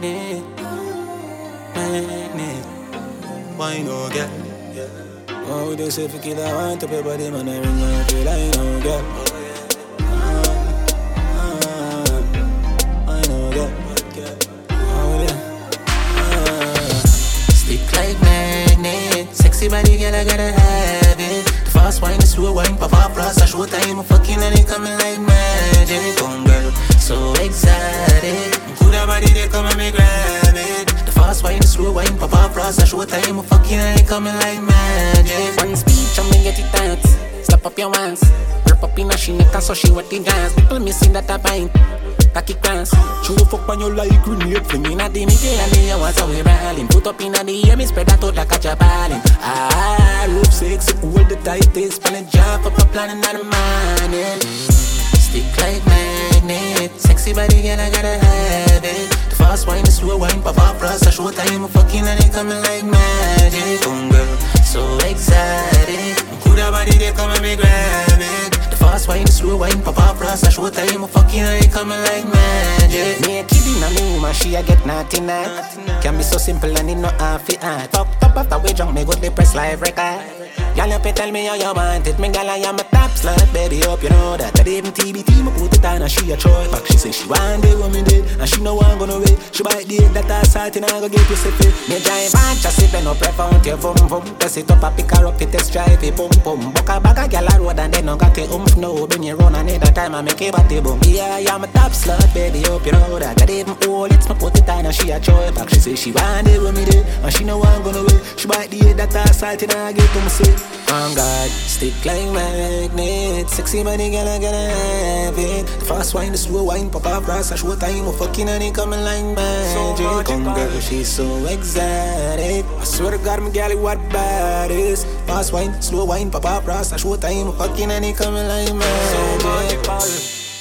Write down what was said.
magnet, magnet. Why no girl? Oh, they say if you I want to pay body, man, I ring my feel like no girl. I know girl. Stick like magnet, sexy body girl, I gotta have it. The fast wine, the slow wine, pop up, plus I show time, I'm fucking and it coming like magic. Come girl, so excited. Cool that body, they come and me grab it. The fast wine, the slow wine, pop up, plus I show time, I'm fucking and it coming like magic. One speech, I'm gonna get it tight. Slap up your hands, rip up in a she neck and so she what the dance. People missing that I bind. Cocky class, Show fuck on your like grenade fling. in a the middle and the hours so we rallying. Put up in a the air, me spread that out like a jabalin. Roof sexy, hold the tightest. Spell jump up a plan in the morning. Stick like magnet, sexy body girl, I gotta have it. The fast wine, the slow wine, pop up, plus I show time, I'm fucking and it coming like magic. Girl, so excited. Cool that body, they come and me grab it. The fast wine, the slow wine, pop up, plus I show time, I'm fucking and it coming like magic. Me a kid in a new man, she a get naughty night. Can be so simple and it no half it hard. Fuck up after we jump, me go to press live record. Y'all up and tell me how you want it. Me gal, I am a top slut, baby, hope you know that. I even TBT, me put it on and she a choice. But she say she want it when me dead, and she know I'm gonna wait. She bite the egg that I sight and I go get you sippy. Me giant man, just sipping up, ref out your vum vum. Press it up, I pick her up, the test drive it, boom boom. Buck a bag a gal a road and then no got the no. Bring you run another time, I make it body boom. Yeah, I am a top slut, baby, hope you know that. I even hold it, me put it on and she a choice. But she say she want it when me dead, and she know I'm gonna wait. She bite the egg that I sight and I get to me say. On God, stick like magnet, sexy body girl, I gotta have it. The fast wine, the slow wine, pop up, brass, I show time, I'm fucking and it coming like magic. Come girl, she's so exotic. I swear to God, my gal, what bad is. Fast wine, slow wine, pop up, brass, I show time, I'm fucking and it coming like magic.